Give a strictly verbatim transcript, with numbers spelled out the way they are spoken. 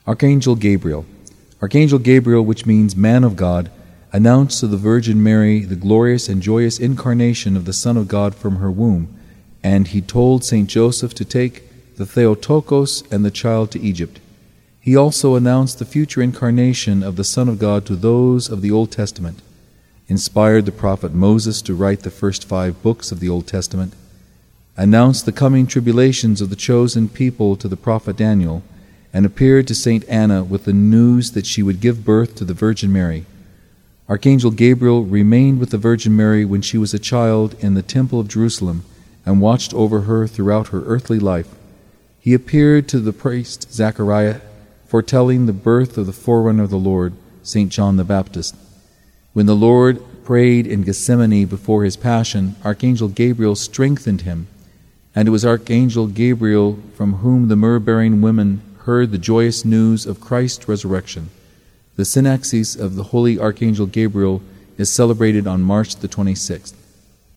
Archangel Gabriel. Archangel Gabriel, which means man of God, announced to the Virgin Mary the glorious and joyous incarnation of the Son of God from her womb, and he told Saint Joseph to take the Theotokos and the child to Egypt. He also announced the future incarnation of the Son of God to those of the Old Testament, inspired the prophet Moses to write the first five books of the Old Testament, announced the coming tribulations of the chosen people to the prophet Daniel, and appeared to Saint Anna with the news that she would give birth to the Virgin Mary. Archangel Gabriel remained with the Virgin Mary when she was a child in the Temple of Jerusalem and watched over her throughout her earthly life. He appeared to the priest Zachariah, foretelling the birth of the forerunner of the Lord, Saint John the Baptist. When the Lord prayed in Gethsemane before his passion, Archangel Gabriel strengthened him, and it was Archangel Gabriel from whom the myrrh-bearing women heard the joyous news of Christ's resurrection. The Synaxis of the Holy Archangel Gabriel is celebrated on March the twenty-sixth.